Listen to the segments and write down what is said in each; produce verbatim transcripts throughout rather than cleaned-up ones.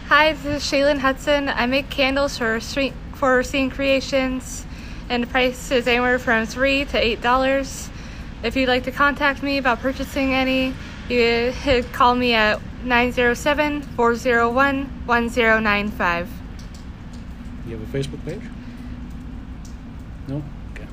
Hi, this is Shaylin Hudson. I make candles for street, for Scene Creations, and the price is anywhere from three to eight dollars. If you'd like to contact me about purchasing any, you could call me at nine zero seven, four zero one, one zero nine five. You have a Facebook page? No? Okay.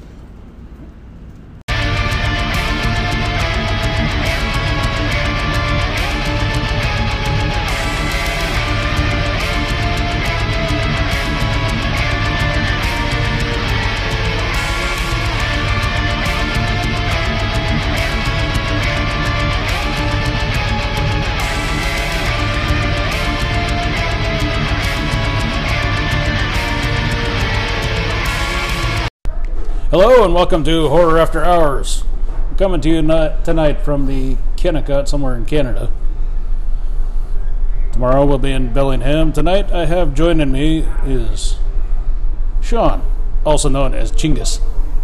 Hello and welcome to Horror After Hours. I'm coming to you not tonight from the Kennecott, somewhere in Canada. Tomorrow we'll be in Bellingham. Tonight I have joining me is Sean, also known as Chingus.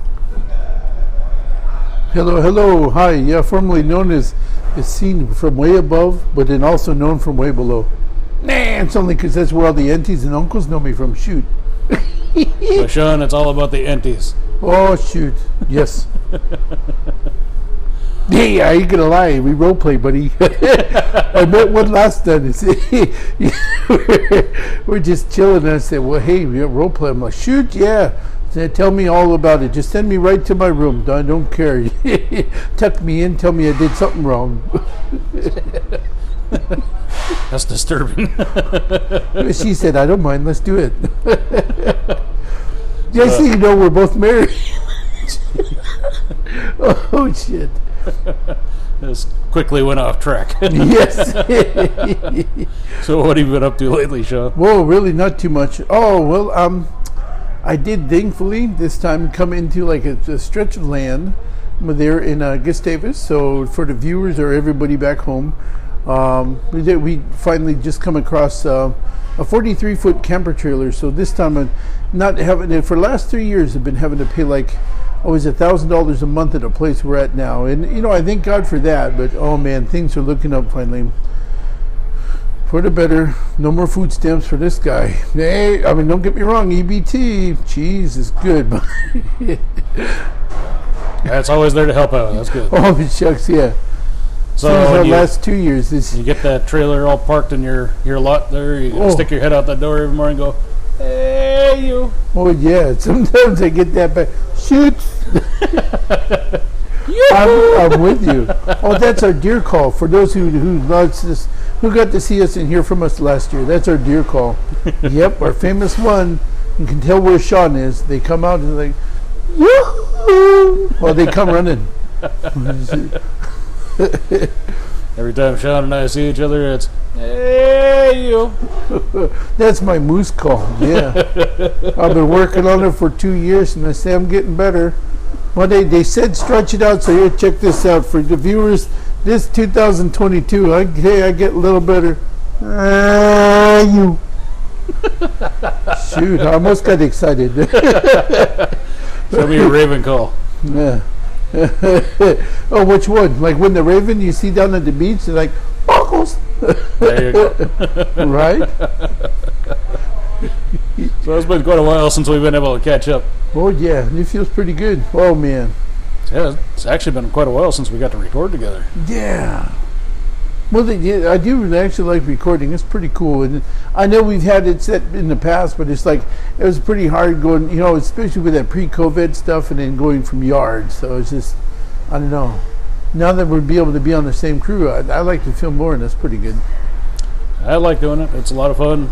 Hello, hello, hi. Yeah, formerly known as as seen from way above, but then also known from way below. Nah, it's only because that's where all the aunties and uncles know me from. Shoot. So Sean, it's all about the enties. Oh, shoot. Yes. Hey, I ain't gonna lie. We role play, buddy. I met one last time. We're just chilling, and I said, well, hey, we role play. I'm like, shoot, yeah. Said, tell me all about it. Just send me right to my room. I don't care. Tuck me in, tell me I did something wrong. That's disturbing. She said, I don't mind. Let's do it. Just so you know, we're both married. Oh, shit. This quickly went off track. Yes. So what have you been up to lately, Sean? Whoa, really not too much. Oh, well, um, I did thankfully this time come into like a, a stretch of land there in uh, Gustavus. So for the viewers or everybody back home, um, we did, we finally just come across uh, a forty-three foot camper trailer. So this time I'm not having to, for the last three years I've been having to pay like always a thousand dollars a month at a place we're at now. And you know, I thank God for that, but oh man, things are looking up finally. For the better. No more food stamps for this guy. Hey, I mean, don't get me wrong, E B T, cheese is good. That's always there to help out. That's good. Oh, shucks, yeah. So the you, last two years, this you get that trailer all parked in your, your lot there, you oh. stick your head out the door every morning and go, hey, you. Oh, yeah. Sometimes I get that back. Shoot. I'm, I'm with you. Oh, that's our deer call. For those who who loves this, who got to see us and hear from us last year, that's our deer call. Yep, our famous one. You can tell where Sean is. They come out and they're like, woo-hoo! Well, they come running. Every time Sean and I see each other, it's, hey, you. That's my moose call, yeah. I've been working on it for two years, and I say I'm getting better. Well, they, they said stretch it out, so here, check this out. For the viewers, this two thousand twenty-two, I, hey, I get a little better. Ah, you. Shoot, I almost got excited. Show me a raven call. Yeah. Oh, which one? Like when the raven you see down at the beach, they're like, buckles. There you go. Right? So it's been quite a while since we've been able to catch up. Oh, yeah. It feels pretty good. Oh, man. Yeah, it's actually been quite a while since we got to record together. Yeah. Well, the, yeah, I do really actually like recording. It's pretty cool. And I know we've had it set in the past, but it's like, it was pretty hard going, you know, especially with that pre-COVID stuff and then going from yards. So it's just, I don't know. Now that we'll be able to be on the same crew, I, I like to film more, and that's pretty good. I like doing it. It's a lot of fun.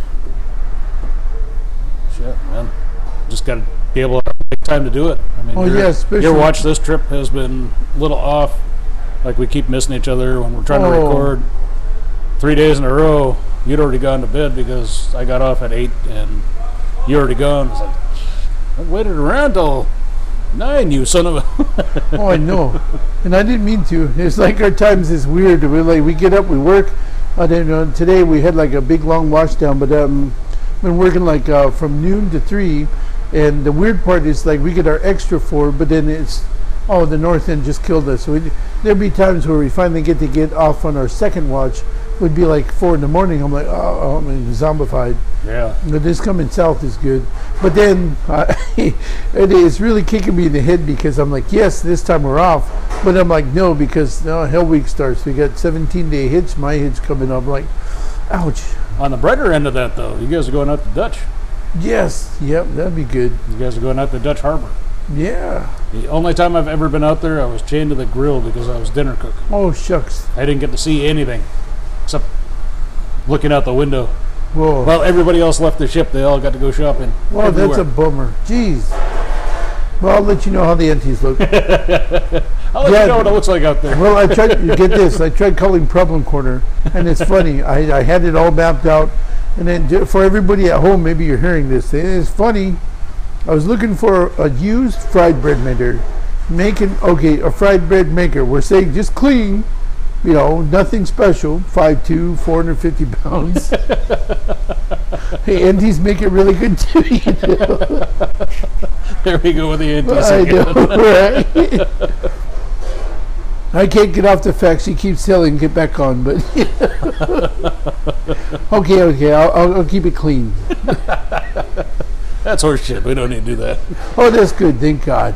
Shit, man. Just got to be able to make time to do it. I mean, oh, your, yeah, especially. Your watch this trip has been a little off. Like, we keep missing each other when we're trying oh. to record. Three days in a row, you'd already gone to bed because I got off at eight and you already gone. I was like, I waited around till nine, you son of a... Oh, I know. And I didn't mean to. It's like our times is weird. We like we get up, we work. I don't know. Today we had like a big long wash down, but um, been working like uh, from noon to three. And the weird part is like we get our extra four, but then it's oh, the north end just killed us. So we, there'll be times where we finally get to get off on our second watch would be like four in the morning. I'm like, oh, I'm zombified. Yeah. But this coming south is good. But then uh, it is really kicking me in the head because I'm like, yes, this time we're off. But I'm like, no, because now Hell Week starts. We got seventeen day hitch. My hitch coming up. I'm like, ouch. On the brighter end of that, though, you guys are going out to Dutch. Yes. Yep. That'd be good. You guys are going out to Dutch Harbor. Yeah. The only time I've ever been out there, I was chained to the grill because I was dinner cook. Oh, shucks. I didn't get to see anything except looking out the window. Whoa. Well, everybody else left the ship. They all got to go shopping. Well, everywhere. that's a bummer. Jeez. Well, I'll let you know how the empties look. I'll let Yeah. you know what it looks like out there. Well, I tried, get this, I tried calling Problem Corner, and it's funny. I, I had it all mapped out, and then ju- for everybody at home, maybe you're hearing this, it's funny. I was looking for a used fried bread maker. Making, okay, a fried bread maker. We're saying just clean, you know, nothing special, five two, four hundred fifty pounds. Hey, Andy's make it really good too, you know. There we go with the antis I again. know, right? I can't get off the fact she keeps telling get back on, but okay, okay, I'll, I'll, I'll keep it clean. That's horse shit. We don't need to do that. Oh, that's good, thank God.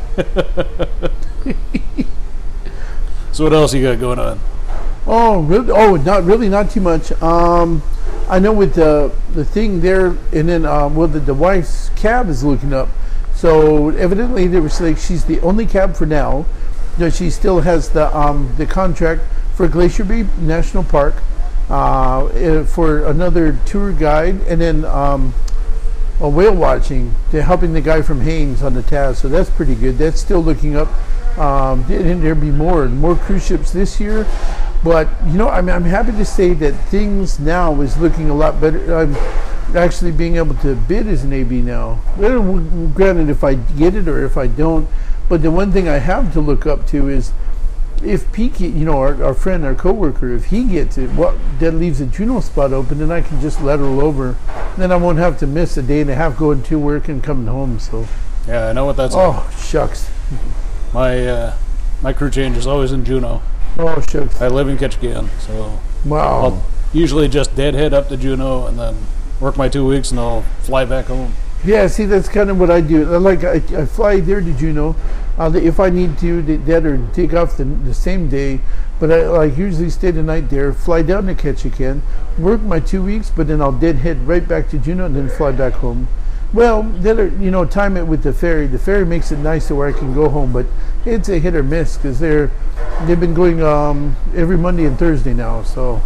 So what else you got going on? Oh, really? Oh, not really, not too much. Um, I know with the the thing there, and then um, well, the, the wife's cab is looking up. So evidently, there was like she's the only cab for now. You know, she still has the um, the contract for Glacier Bay National Park uh, eh, for another tour guide, and then um, a whale watching. They're helping the guy from Haynes on the Taz, so that's pretty good. That's still looking up. Um, and there'll be more more cruise ships this year. But, you know, I'm, I'm happy to say that things now is looking a lot better. I'm actually being able to bid as an A B now. Well, granted, if I get it or if I don't. But the one thing I have to look up to is if Pete, you know, our, our friend, our coworker, if he gets it, what that leaves a Juno spot open, then I can just lateral over. Then I won't have to miss a day and a half going to work and coming home. So, Yeah, I know what that's oh, like. shucks. My, uh, my crew change is always in Juneau. Oh, shucks. I live in Ketchikan, so Wow. I'll usually just deadhead up to Juneau and then work my two weeks and I'll fly back home. Yeah, see, that's kind of what I do. I Like, I, I fly there to Juneau. Uh, if I need to, th- that or take off the, the same day. But I like usually stay the night there, fly down to Ketchikan, work my two weeks, but then I'll deadhead right back to Juneau and then fly back home. Well, then, are, you know, time it with the ferry. The ferry makes it nice to where I can go home, but it's a hit or miss because they're they've been going um, every Monday and Thursday now. So,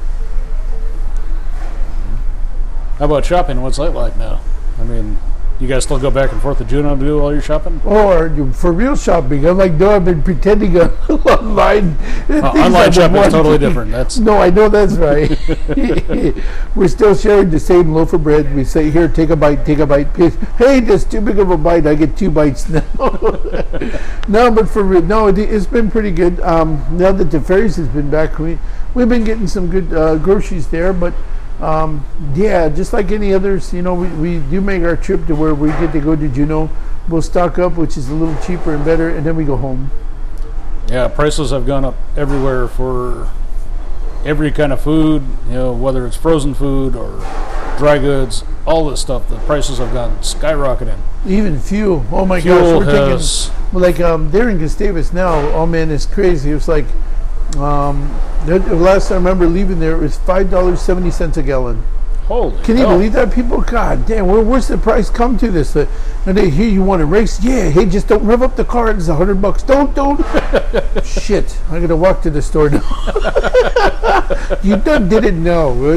How about shopping? What's that like now? I mean, you guys still go back and forth to Juneau to do all your shopping? or you- for real shopping, I'm like, no, I've been pretending on- online. Uh, Things online I've been shopping is wanting totally to- different. That's No, I know that's right. We're still sharing the same loaf of bread. We say, here, take a bite, take a bite. Hey, that's too big of a bite. I get two bites now. No, but for real, no, it, it's been pretty good. Um, now that the ferries has been back, we, we've been getting some good uh, groceries there. But um, yeah, just like any others, you know, we, we do make our trip to where we get to go to Juneau. We'll stock up, which is a little cheaper and better, and then we go home. Yeah, prices have gone up everywhere for every kind of food, you know, whether it's frozen food or dry goods, all this stuff. The prices have gone skyrocketing. Even fuel. Oh my Fuel gosh, we're has, taking well, like um, they're in Gustavus now. Oh man, it's crazy. It's like um, the, the last I remember leaving there, it was five dollars seventy cents a gallon. holy Can you hell. believe that, people? God damn, where, where's the price come to this? Uh, and they hear you want to race? Yeah, hey, just don't rev up the car. It's a hundred bucks. Don't, don't. Shit, I gotta walk to the store now. You done didn't know.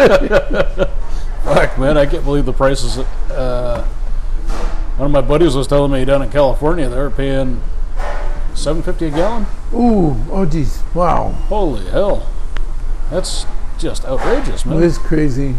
Fuck, man, I can't believe the prices. Uh, one of my buddies was telling me down in California they were paying seven fifty a gallon. Ooh, oh geez, wow. Holy hell, that's just outrageous, man. Well, it's crazy.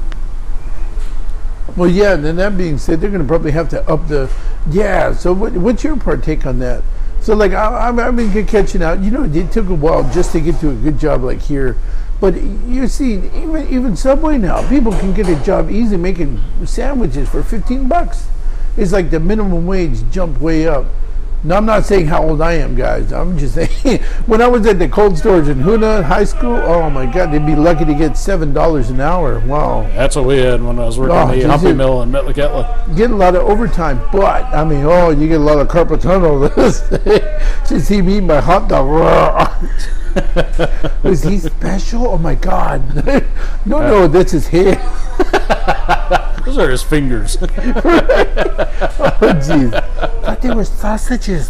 Well, yeah, and then that being said, they're going to probably have to up the... Yeah, so what, what's your partake on that? So, like, I, I've, I've been good catching out. You know, it took a while just to get to a good job like here. But you see, even even Subway now, people can get a job easy making sandwiches for fifteen bucks. It's like the minimum wage jumped way up. No, I'm not saying how old I am, guys. I'm just saying, when I was at the cold storage in Hoona High School, oh my God, they'd be lucky to get seven dollars an hour. Wow. That's what we had when I was working Oh, at the geez, Humpy it- Mill in Metlakatla. Get a lot of overtime, but I mean, oh, you get a lot of carpal tunnel. To see me eat my hot dog. Was he special? Oh my God. No, no, that's his head. Those are his fingers. Oh, jeez. Thought they were sausages.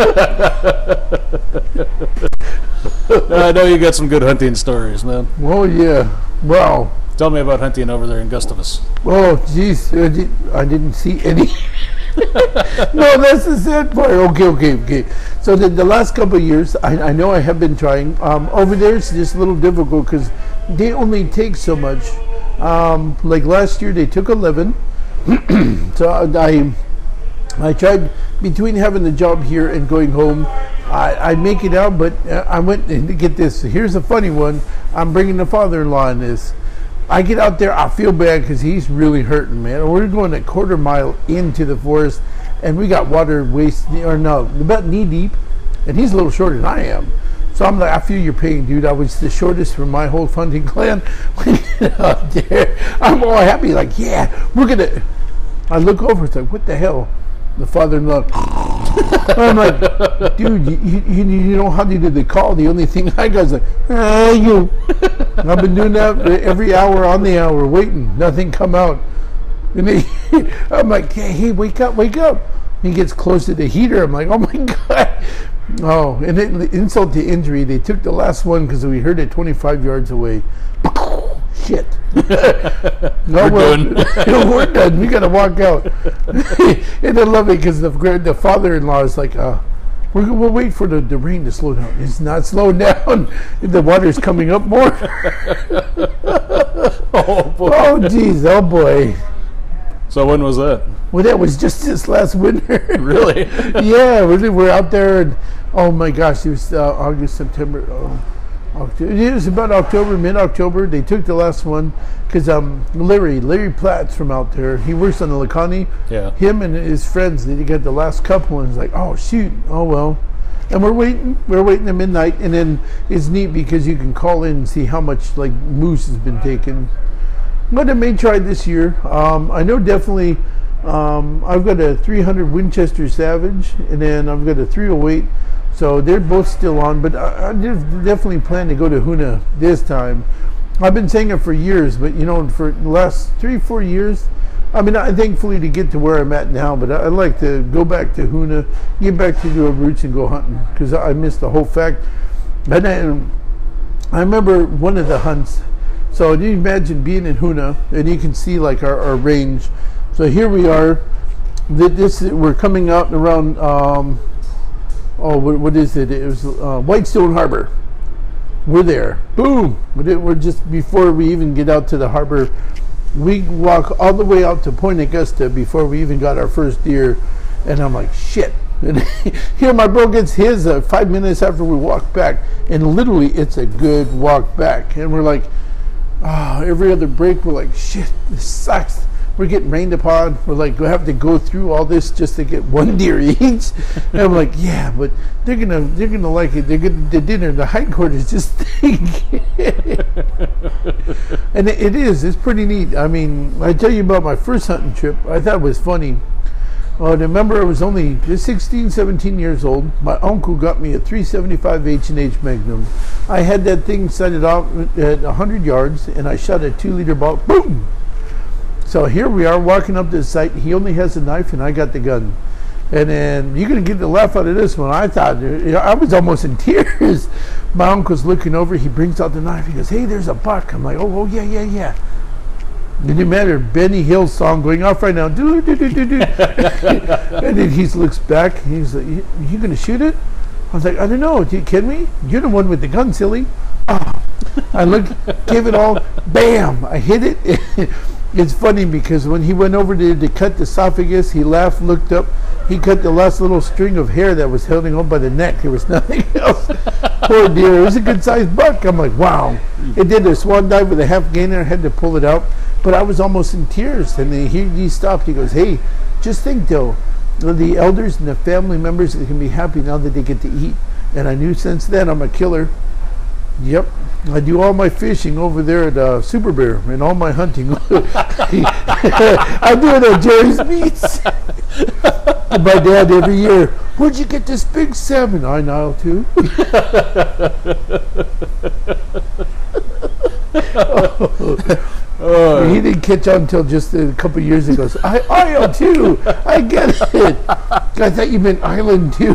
I know you got some good hunting stories, man. Oh, yeah. Wow. Tell me about hunting over there in Gustavus. Oh, jeez. I, did, I didn't see any. No, that's the sad part. Okay, okay, okay. So the, the last couple of years, I, I know I have been trying. Um, over there, it's just a little difficult because they only take so much. Um, like last year, they took eleven. So I, I tried between having the job here and going home. I, I make it out, but uh, I went and get this. Here's a funny one. I'm bringing the father-in-law in this. I get out there, I feel bad because he's really hurting, man. We're going a quarter mile into the forest, and we got water waist, or no, about knee deep, and he's a little shorter than I am. So I'm like, I feel your pain, dude. I was the shortest from my whole hunting clan. We get out there, I'm all happy, like, yeah, we're gonna. I look over, it's like, what the hell? The father-in-law. I'm like, dude, you, you, you know how they did the call? The only thing I got is like, ah, you. I've been doing that every hour on the hour, waiting. Nothing come out. And he, I'm like, hey, hey, wake up, wake up. He gets close to the heater. I'm like, oh my God. Oh, and it, insult to injury, they took the last one because we heard it twenty-five yards away. Shit. No, We're well, done. we're done. We got to walk out. And I love it because the, the father-in-law is like, uh, we're, we'll wait for the, the rain to slow down. It's not slowing down. The water's coming up more. Oh, boy. Oh, geez. Oh, boy. So when was that? Well, that was just this last winter. Really? Yeah, we're, we're out there, and oh my gosh, it was uh, August, September, um, October. It was about October, mid-October. They took the last one because um, Larry, Larry Platt's from out there. He works on the Laconnie. Yeah. Him and his friends, they got the last couple, and it's like, oh shoot, oh well. And we're waiting, we're waiting at midnight, and then it's neat because you can call in and see how much like moose has been taken. But I may try this year. Um, I know definitely. Um, I've got a three hundred Winchester Savage, and then I've got a three oh eight. So they're both still on. But I, I definitely plan to go to Hoona this time. I've been saying it for years, but you know, for the last three, four years, I mean, I thankfully to get to where I'm at now. But I, I'd like to go back to Hoona, get back to the roots, and go hunting because I missed the whole fact. And I, I remember one of the hunts. So you imagine being in Hoona, and you can see like our, our range. So here we are. This we're coming out around. Um, oh, what, what is it? It was uh, Whitestone Harbor. We're there. Boom! We're just before we even get out to the harbor. We walk all the way out to Point Augusta before we even got our first deer, and I'm like, shit. And here my bro gets his uh, five minutes after we walk back, and literally it's a good walk back, and we're like. Oh, every other break, we're like, shit, this sucks. We're getting rained upon. We're like, we have to go through all this just to get one deer each. And I'm like, yeah, but they're gonna, they're gonna like it. They're gonna the dinner. The hindquarters just think. And it, it is. It's pretty neat. I mean, I tell you about my first hunting trip. I thought it was funny. Oh, I remember I was only sixteen, seventeen years old. My uncle got me a three seventy-five H and H Magnum. I had that thing set it off at one hundred yards, and I shot a two-liter ball. Boom! So here we are walking up to the site. He only has a knife, and I got the gun. And then you're going to get the laugh out of this one. I thought, I was almost in tears. My uncle's looking over. He brings out the knife. He goes, hey, there's a buck. I'm like, oh, oh yeah, yeah, yeah. Didn't matter. Benny Hill song going off right now. Do, do, do, do, do. And then he looks back. He's like, you, you going to shoot it? I was like, I don't know. Do you kidding me? You're the one with the gun, silly. Oh. I look, gave it all. Bam! I hit it. It's funny because when he went over there to cut the esophagus, he laughed, looked up. He cut the last little string of hair that was holding on by the neck. There was nothing else. Poor dear. It was a good-sized buck. I'm like, wow. It did a swan dive with a half gainer. I had to pull it out. But I was almost in tears. And then he, he stopped. He goes, hey, just think, though. the elders and the family members that can be happy now that they get to eat. And I knew since then I'm a killer. Yep. I do all my fishing over there at uh, Super Bear and all my hunting. I do it at Jerry's Meats. My dad every year, where'd you get this big salmon? I Nile too. oh. He didn't catch on until just a couple of years ago. So, I Isle too. I get it. I thought you meant island too.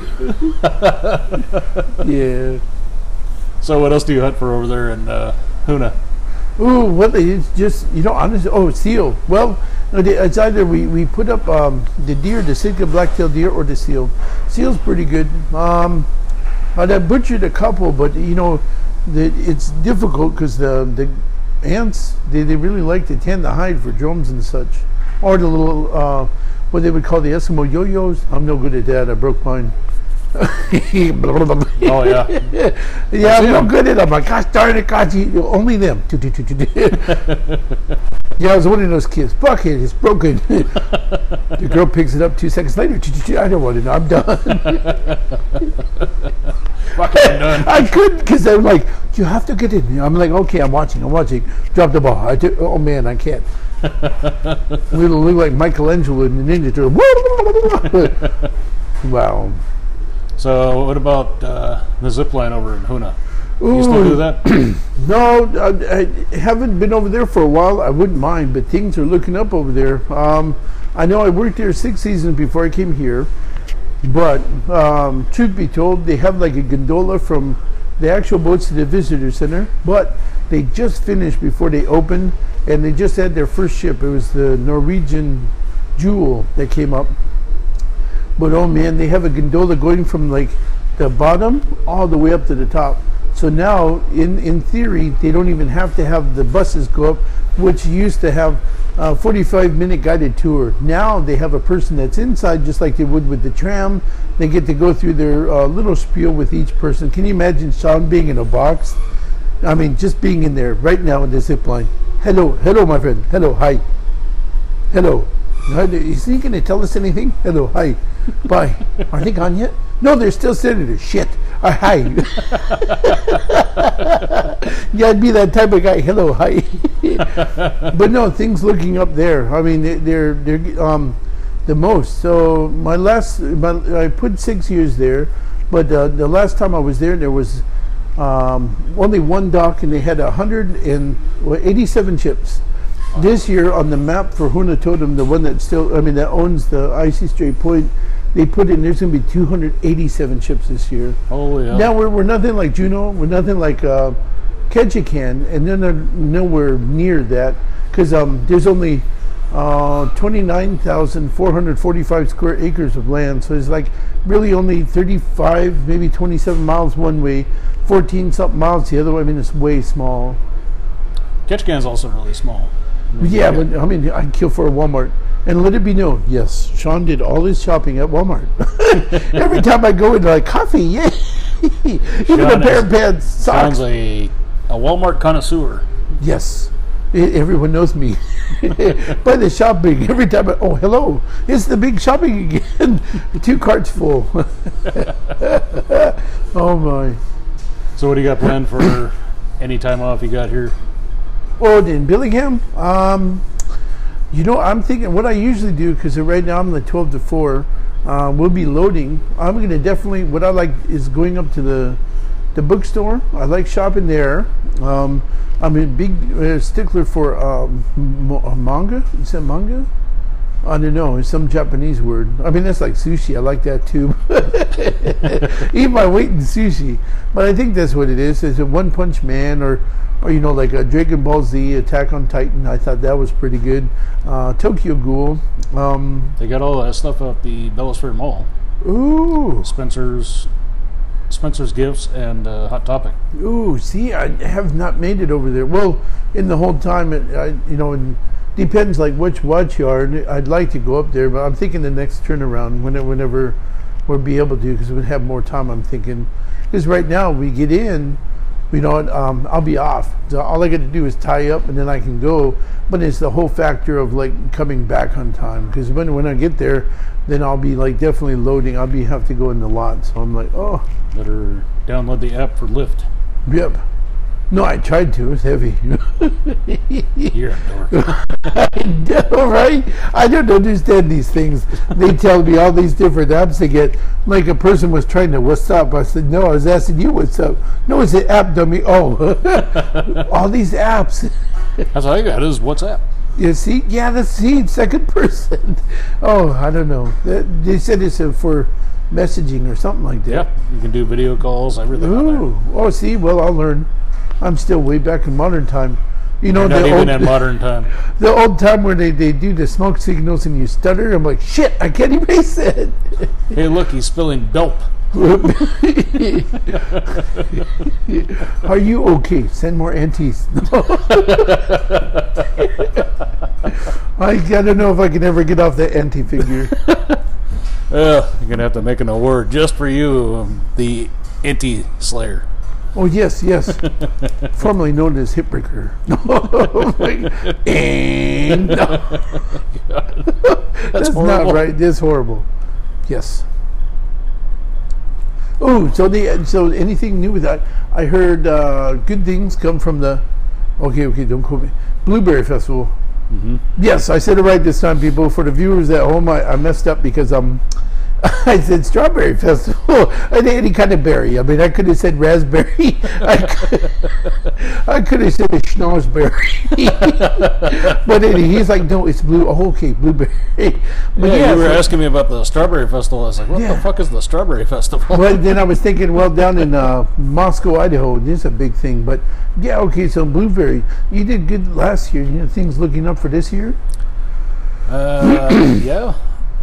Yeah. So what else do you hunt for over there in uh, Hoonah? Ooh, well, it's just, you know, honestly, oh, seal. Well, it's either we, we put up um, the deer, the Sitka black-tailed deer, or the seal. Seal's pretty good. Um, I butchered a couple, but, you know, the, it's difficult because the, the ants, they, they really like to tan the hide for drones and such. Or the little, uh, what they would call the Eskimo yo-yos. I'm no good at that. I broke mine. Oh yeah, yeah. I'm no good at them. Like, gosh darn it, God, you, only them. Yeah, I was one of those kids. Fuck it, it's broken. The girl picks it up two seconds later. I don't want it. I'm done. Fuck it, I'm done. I couldn't because I'm like, you have to get in. I'm like, okay, I'm watching. I'm watching. Drop the ball. I do, oh man, I can't. We look like Michelangelo in the Ninja Turtle. Wow. So what about uh, the zip line over in Hoonah? You Ooh. Still do that? No, I, I haven't been over there for a while. I wouldn't mind, but things are looking up over there. Um, I know I worked there six seasons before I came here, but um, truth be told, they have like a gondola from the actual boats to the visitor center, but they just finished before they opened, and they just had their first ship. It was the Norwegian Jewel that came up. But oh man, they have a gondola going from like the bottom all the way up to the top. So now, in, in theory, they don't even have to have the buses go up, which used to have a forty-five minute guided tour. Now they have a person that's inside just like they would with the tram. They get to go through their uh, little spiel with each person. Can you imagine Sean being in a box? I mean, just being in there right now in the zip line. Hello, hello my friend. Hello, hi. Hello. Is he going to tell us anything? Hello, hi, bye. Are they gone yet? No, they're still sitting there. Shit. Uh, hi. Yeah, I'd be that type of guy. Hello, hi. But no, things looking up there. I mean, they, they're they're um the most. So my last, my, I put six years there, but uh, the last time I was there, there was um, only one dock, and they had one hundred eighty-seven ships. This year on the map for Hoonah Totem, the one that still, I mean, that owns the Icy Strait Point, they put in, there's going to be two hundred eighty-seven ships this year. Holy hell. Now we're, we're nothing like Juneau, we're nothing like uh, Ketchikan, and then they're nowhere near that, because um, there's only uh, twenty-nine thousand four hundred forty-five square acres of land, so it's like really only thirty-five, maybe twenty-seven miles one way, fourteen something miles the other way. I mean, it's way small. Ketchikan's also really small. Yeah, but I mean, I'd kill for a Walmart. And let it be known, yes, Sean did all his shopping at Walmart. Every time I go into like coffee, yeah, even a pair of pants, socks. Sounds a a Walmart connoisseur. Yes, I- everyone knows me by the shopping. Every time, I, oh hello, it's the big shopping again. Two carts full. Oh my. So what do you got planned for any time off you got here? Oh, in Billingham, um, you know, I'm thinking what I usually do, because right now I'm like twelve to four, uh, we'll be loading. I'm going to definitely, what I like is going up to the the bookstore. I like shopping there. Um, I'm a big uh, stickler for um, mo- manga. Is that manga? I don't know. It's some Japanese word. I mean, that's like sushi. I like that too. Eat my weight in sushi. But I think that's what it is. It's a One Punch Man, or or you know, like a Dragon Ball Z, Attack on Titan. I thought that was pretty good. Uh, Tokyo Ghoul. Um, they got all that stuff at the Bellosphere Mall. Ooh. Spencer's, Spencer's Gifts and uh, Hot Topic. Ooh, see, I have not made it over there. Well, in the whole time, it, I, you know, it depends like which watch yard. I'd like to go up there, but I'm thinking the next turnaround, whenever, whenever we'll be able to, because we'll have more time. I'm thinking, because right now we get in. you know, um, I'll be off. So all I got to do is tie up, and then I can go. But it's the whole factor of like coming back on time, because when when I get there, then I'll be like definitely loading. I'll be have to go in the lot. So I'm like, oh, better download the app for Lyft. Yep. No, I tried to. It's heavy. You're a dork. I know, right? I don't understand these things. They tell me all these different apps they get. Like a person was trying to, what's up? I said, no, I was asking you what's up. No, it's an app, dummy. Oh, all these apps. That's all I got is WhatsApp. You see? Yeah, that's see, second person. Oh, I don't know. They said it's uh, for messaging or something like that. Yeah, you can do video calls, everything on Ooh. Oh, see? Well, I'll learn. I'm still way back in modern time. You know, You're not the even old, in modern time. The old time where they, they do the smoke signals and you stutter. I'm like, shit, I can't erase it. Hey, look, he's spilling dope. Are you okay? Send more antis. I gotta know if I can ever get off that anti figure. Well, you're gonna have to make an award just for you, um, the anti Slayer. Oh yes, yes. Formerly known as Hipbreaker. And no. That's, That's not right. That's horrible. Yes. Oh, so the so anything new with that? I heard uh, good things come from the. Okay, okay, don't quote me. Blueberry Festival. Mm-hmm. Yes, I said it right this time, people. For the viewers at home, I, I messed up because um, I said Strawberry Festival. I did any kind of berry. I mean, I could have said raspberry. I could, I could have said a schnozberry. But anyway, he's like, no, it's blue. Oh, okay, blueberry. But yeah, yeah, you were so, asking me about the Strawberry Festival. I was like, what yeah. the fuck is the Strawberry Festival? Well, then I was thinking, well, down in uh, Moscow, Idaho, this is a big thing. But yeah, okay, so blueberry. You did good last year. You know, things looking up for this year? Uh, yeah.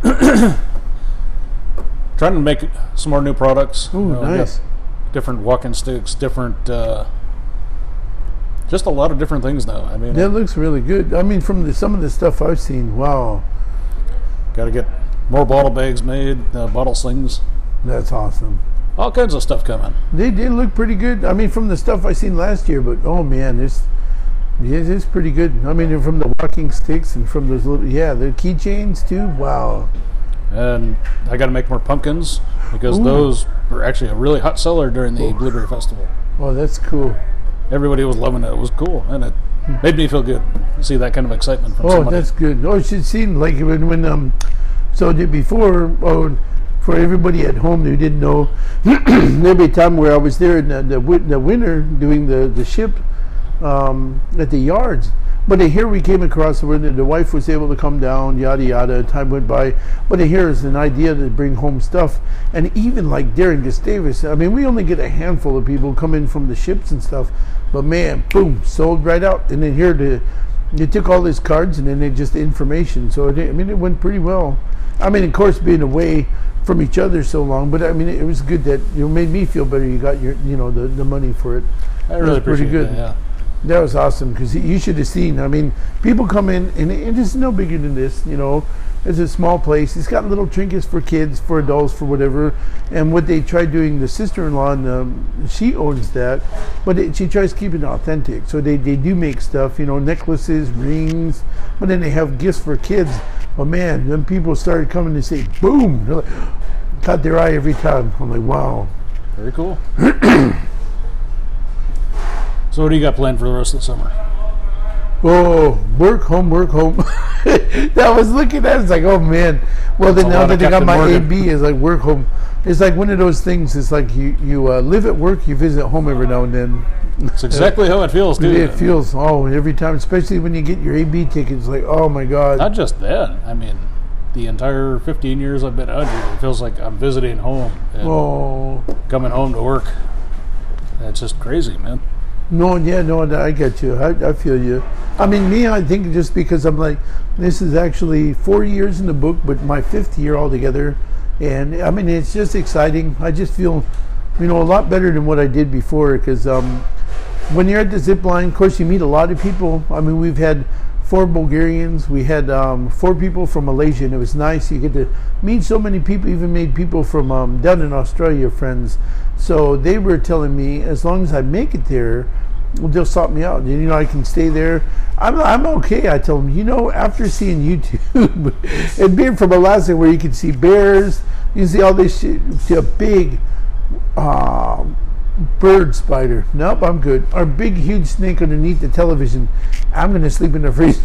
Trying to make some more new products. Ooh, uh, nice. Different walking sticks, different, uh, just a lot of different things now. I mean, that looks really good. I mean, from the, some of the stuff I've seen, wow. Got to get more bottle bags made, uh, bottle slings. That's awesome. All kinds of stuff coming. They did look pretty good. I mean, from the stuff I seen last year, but oh man, it's it's, it's pretty good. I mean, from the walking sticks and from those little, yeah, the keychains too. Wow. And I got to make more pumpkins because Ooh. those were actually a really hot seller during the Ooh. Blueberry Festival. Oh, that's cool. Everybody was loving it. It was cool, and it made me feel good to see that kind of excitement from oh, somebody. Oh, that's good. Oh, it should seem like when when um, so did before. Oh, for everybody at home who didn't know, there'd be a time where I was there in the the, the winter doing the the ship um, at the yards. But here we came across where the, the wife was able to come down, yada yada. Time went by, but here is an idea to bring home stuff, and even like Darren Gustavus. I mean, we only get a handful of people come in from the ships and stuff, but man, boom, sold right out. And then here the they took all these cards and then they just information. So it, I mean, it went pretty well. I mean, of course, being away from each other so long, but I mean, it, it was good that you know, made me feel better. You got your, you know, the, the money for it. I really it was pretty appreciate good. that, yeah. That was awesome because you should have seen. I mean, people come in and it is no bigger than this. You know, it's a small place. It's got little trinkets for kids, for adults, for whatever. And what they tried doing, the sister-in-law, and um, she owns that, but it, she tries keeping it authentic. So they, they do make stuff, you know, necklaces, rings, but then they have gifts for kids. But man, then people started coming and say, boom, they're like, caught their eye every time. I'm like, wow. Very cool. So what do you got planned for the rest of the summer? Oh, work, home, work, home. That I was looking at it, it's like, oh man. Well, then now that I got my A B, it's like work, home. It's like one of those things. It's like you, you uh, live at work, you visit home every now and then. It's exactly how it feels, too. It feels, oh, every time, especially when you get your A B tickets, like, oh my God. Not just that. I mean, the entire fifteen years I've been out here, it feels like I'm visiting home and oh. coming home to work. It's just crazy, man. No, yeah, no, I get you. I, I feel you. I mean, me, I think just because I'm like, this is actually four years in the book, but my fifth year altogether. And I mean, it's just exciting. I just feel, you know, a lot better than what I did before. Because um, when you're at the zip line, of course, you meet a lot of people. I mean, we've had four Bulgarians. We had um, four people from Malaysia, and it was nice. You get to meet so many people, even made people from um, down in Australia, friends. So they were telling me as long as I make it there, well, they'll sort me out. You know, I can stay there. I'm I'm okay. I tell them, you know, after seeing YouTube and being from Alaska, where you can see bears, you see all this shit, see a big uh, bird spider. Nope, I'm good. Or big, huge snake underneath the television. I'm gonna sleep in the freezer.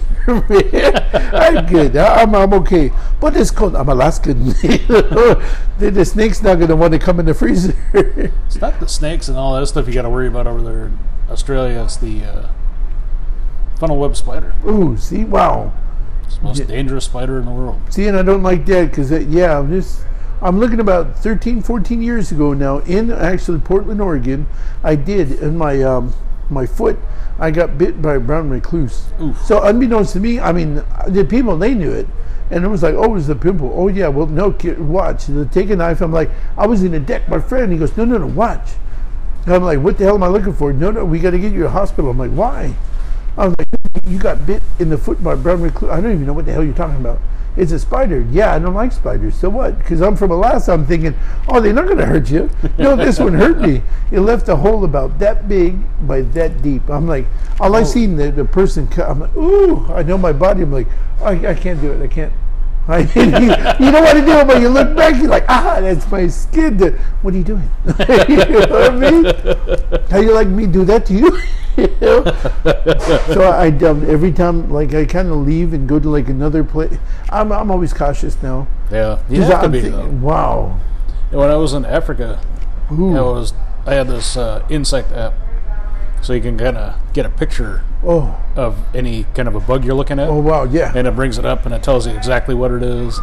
I'm good. I'm, I'm okay. But it's cold. I'm Alaskan. the, the snake's not gonna want to come in the freezer. It's not the snakes and all that stuff you got to worry about over there in Australia. It's the uh, funnel web spider. Ooh, see, wow. It's the most Yeah. dangerous spider in the world. See, and I don't like that because, yeah, I'm just, I'm looking about thirteen, fourteen years ago now in actually Portland, Oregon. I did in my um, my foot. I got bit by a brown recluse. Oof. So unbeknownst to me, I mean, the people, they knew it. And it was like, oh, it's a pimple. Oh, yeah, well, no, kid, watch. And take a knife. I'm like, I was in the deck. My friend, he goes, no, no, no, watch. And I'm like, what the hell am I looking for? No, no, we got to get you to a hospital. I'm like, why? I was like, you got bit in the foot by a brown recluse. I don't even know what the hell you're talking about. It's a spider. Yeah, I don't like spiders. So what? Because I'm from Alaska. I'm thinking, oh, they're not going to hurt you. No, this one hurt me. It left a hole about that big by that deep. I'm like, all I Oh. seen the, the person cut. I'm like, ooh, I know my body. I'm like, I, I can't do it. I can't. I, you, you don't want to do it, but you look back, you're like, ah, that's my skin. That, what are you doing? You know what I mean? How you like me do that to you? You know? So I um, every time, like, I kind of leave and go to like another place. I'm I'm always cautious now. Yeah, you 'Cause have to I'm be thinking, though. wow. Yeah, when I was in Africa, Ooh. I was I had this uh, insect app, so you can kind of get a picture Oh, of any kind of a bug you're looking at, oh wow, yeah. and it brings it up and it tells you exactly what it is.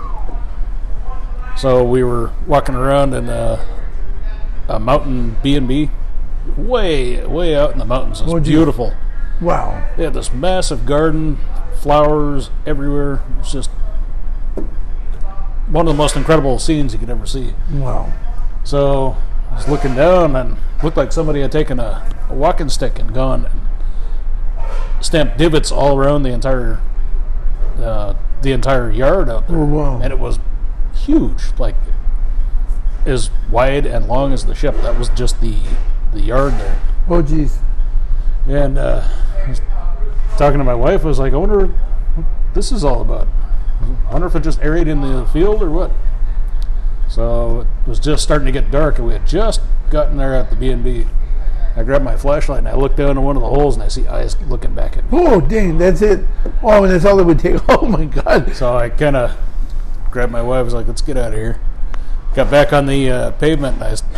So we were walking around in a, a mountain B and B, way way out in the mountains. It was What'd you- beautiful. Wow. They had this massive garden, flowers everywhere. It was just one of the most incredible scenes you could ever see. Wow. So I was looking down and looked like somebody had taken a, a walking stick and gone and stamped divots all around the entire uh, the entire yard out there. Oh, wow. And it was huge, like as wide and long as the ship. That was just the the yard there. Oh, geez. And uh, I was talking to my wife. I was like, I wonder what this is all about. I wonder if it just aerated in the field or what. So it was just starting to get dark, and we had just gotten there at the B and B. I grabbed my flashlight and I looked down in one of the holes, and I see eyes looking back at me. Oh, dang, that's it. Oh, and that's all it would take. Oh, my God. So I kind of grabbed my wife. I was like, "Let's get out of here." Got back on the uh, pavement, and I s-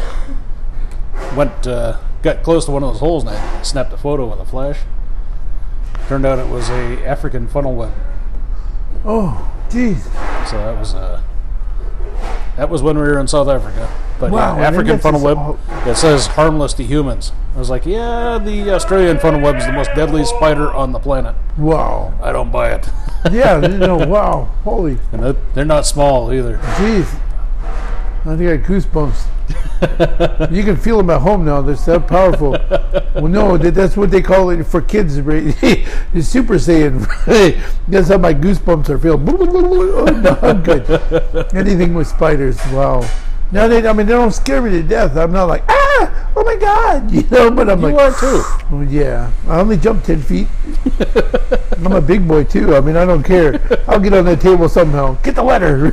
went, uh, got close to one of those holes, and I snapped a photo with a flash. Turned out it was a African funnel web. Oh, geez. So that was uh, that was when we were in South Africa. But Wow, yeah, and then African that's funnel just web. all- It says harmless to humans. I was like, yeah, the Australian funnel web is the most deadly spider on the planet. Wow. I don't buy it. Yeah, no, wow. Holy, And that- they're not small either. geez. I think I got goosebumps. You can feel them at home now. They're so powerful. Well, no, that, that's what they call it for kids. Right? It's Super Saiyan. That's how my goosebumps are feeling. Oh, no, I'm good. Anything with spiders. Wow. Now they, I mean, they don't scare me to death. I'm not like, ah, oh my God, you know. But I'm You like, are too. oh, yeah. I only jump ten feet. I'm a big boy too. I mean, I don't care. I'll get on that table somehow. Get the ladder.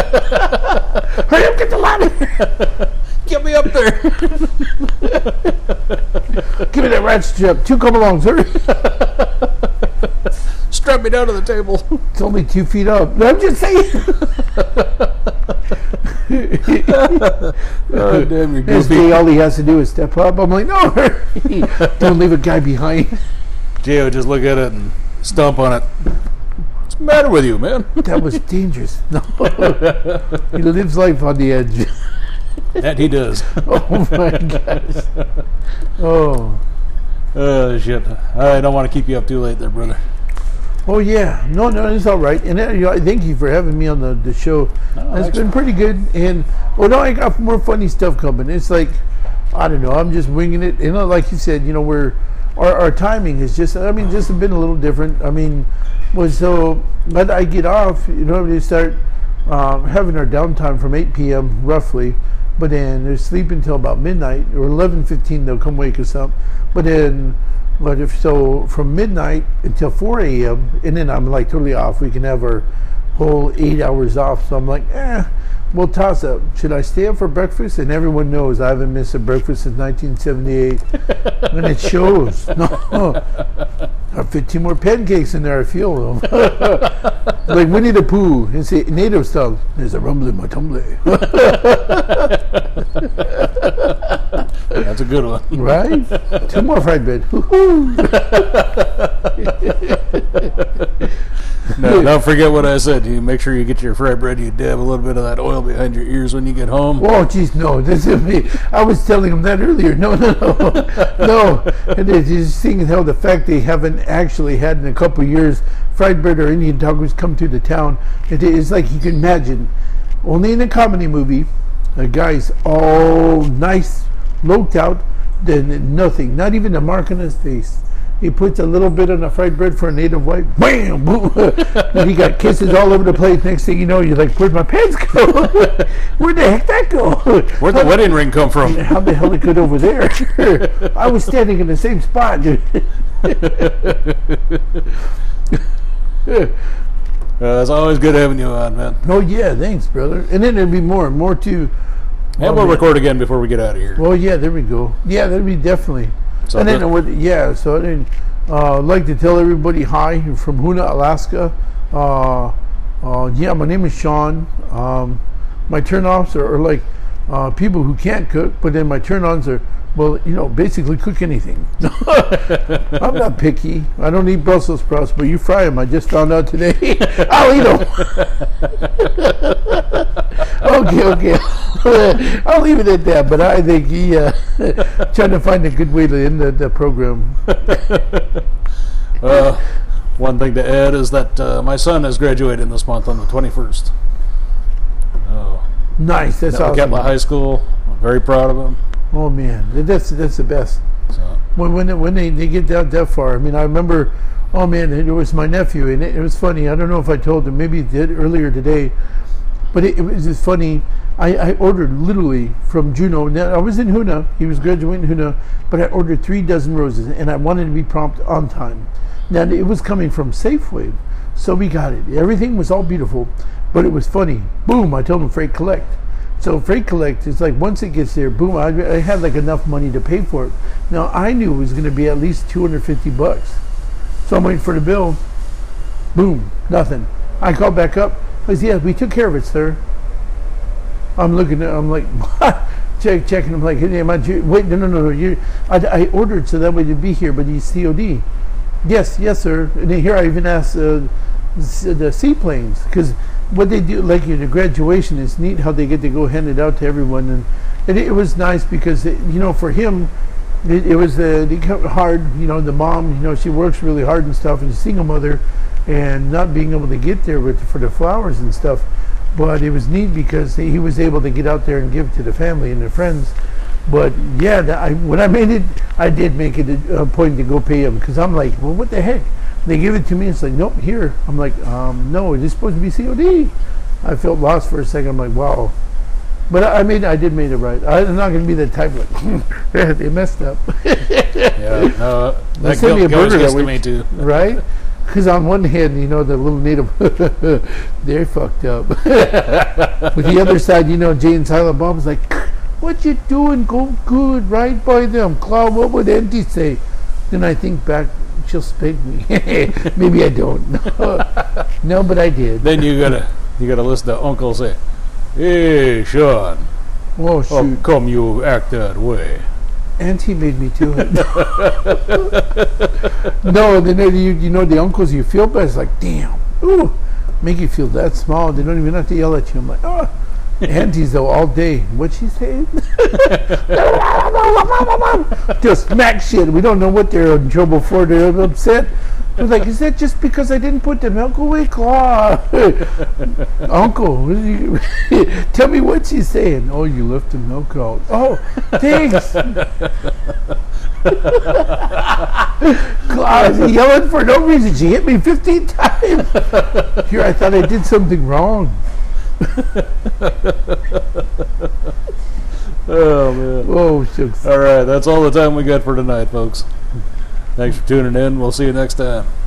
Hurry up, get the ladder. Get me up there. Give me that rat strap. Two come along, sir. Strap me down to the table. It's only two feet up. No, I'm just saying. Oh, damn, you're This goofy. day, all he has to do is step up. I'm like, no, hurry. Don't leave a guy behind. Jay would just look at it and stomp on it. What's the matter with you, man? That was dangerous. No. He lives life on the edge. That he does. Oh my gosh. Oh. Oh, shit. I don't want to keep you up too late there, brother. Oh yeah, no, no, it's all right. And uh, you know, thank you for having me on the, the show. No, it's thanks. been pretty good. And well, no, I got more funny stuff coming. It's like, I don't know, I'm just winging it. You know, like you said, you know, we're our, our timing is just, I mean, just been a little different. I mean, was so, but I get off, you know, we start um, having our downtime from eight p.m. roughly but then they sleep until about midnight or eleven fifteen. They'll come wake us up, but then. But if so, from midnight until four a.m. and then I'm like totally off. We can have our whole eight hours off. So I'm like, eh, we'll toss up. Should I stay up for breakfast? And everyone knows I haven't missed a breakfast since nineteen seventy-eight, and it shows. No, I have fifteen more pancakes in there. I feel them. Like Winnie the Pooh and say native style. There's a rumble in my tumbler. That's a good one. Right? Two more fried bread. No, don't forget what I said. You make sure you get your fried bread. You dab a little bit of that oil behind your ears when you get home. Oh, geez, no. This is me. I was telling him that earlier. No, no, no. No. And it's just seeing how the fact they haven't actually had in a couple of years fried bread or Indian tacos come to the town. It is like you can imagine. Only in a comedy movie, a guy's all nice, loked out, then nothing, not even a mark on his face. He puts a little bit on the fried bread for a native white, bam, boom. And he got kisses all over the place. Next thing you know, you're like, where'd my pants go? Where'd the heck that go? Where'd the wedding ring come from? How the hell it got over there? I was standing in the same spot, dude. Uh, it's always good having you on, man. Oh, yeah, thanks, brother. And then there'd be more, more too. And we'll record again before we get out of here. Well, yeah, there we go. Yeah, that'd be definitely. So and then, what, yeah, so then uh, I'd like to tell everybody hi from Hoonah, Alaska. Uh, uh, yeah, my name is Sean. Um, my turn-offs are, are like uh, people who can't cook, but then my turn-ons are, well, you know, basically cook anything. I'm not picky. I don't eat Brussels sprouts, but you fry them. I just found out today. I'll eat them. Okay, okay. I'll leave it at that, but I think he uh, trying to find a good way to end the, the program. uh, one thing to add is that uh, my son is graduating this month on the twenty-first. Oh, nice. That's awesome. Catlett High School. I'm very proud of him. Oh man, that's that's the best. So. When when they, when they, they get down that far, I mean, I remember. Oh man, it was my nephew, and it, it was funny. I don't know if I told him. Maybe he did earlier today, but it, it was just funny. I, I ordered literally from Juneau. Now, I was in Hoonah. He was graduating in Hoonah, but I ordered three dozen roses, and I wanted to be prompt on time. Now, it was coming from Safeway, so we got it. Everything was all beautiful, but it was funny. Boom, I told him freight collect. So freight collect is like once it gets there, boom, I, I had like enough money to pay for it. Now, I knew it was going to be at least two hundred fifty bucks. So I'm waiting for the bill. Boom, nothing. I called back up. I said, yeah, we took care of it, sir. I'm looking at, I'm like, check, checking. I'm like, hey, am I, wait, no, no, no, no. You, I, I ordered so that way to be here, but he's C O D. Yes, yes, sir. And then here I even asked uh, the seaplanes, because what they do, like your graduation, is neat how they get to go hand it out to everyone. And, and it, it was nice because, it, you know, for him, it, it was uh, hard. You know, the mom, you know, she works really hard and stuff, and single mother, and not being able to get there with for the flowers and stuff. But it was neat because he was able to get out there and give to the family and their friends. But yeah, the, I, when I made it, I did make it a, a point to go pay him, because I'm like, well, what the heck? They give it to me. It's like, nope, here. I'm like, um, no, it is supposed to be C O D. I felt lost for a second. I'm like, wow. But I, I made, I did make it right. I'm not going to be that type of like, they messed up. Yeah, no, that sent me a goes burger gets that to week, me too. Right? Because on one hand, you know, the little native, they're fucked up. With the other side, you know, Jay and Silent Bob was like, what you doing? Go good, right by them. Claude, what would Auntie say? Then I think back, she'll spank me. Maybe I don't. No, no, but I did. Then you gotta, you gotta listen to Uncle say, hey, Sean. Oh, shoot. How come you act that way? Auntie made me do it. No, then you, you know, the uncles, you feel bad. It's like, damn, ooh, make you feel that small. They don't even have to yell at you. I'm like, oh. Aunties, though, all day. What'd she say? Just smack shit. We don't know what they're in trouble for. They're upset. I was like, is that just because I didn't put the milk away? Claw. Uncle, what you, tell me what she's saying. Oh, you left the milk out. Oh, thanks. Claw is yelling for no reason. She hit me fifteen times. Here, I thought I did something wrong. Oh, man. Oh, shucks. All right, that's all the time we got for tonight, folks. Thanks for tuning in. We'll see you next time.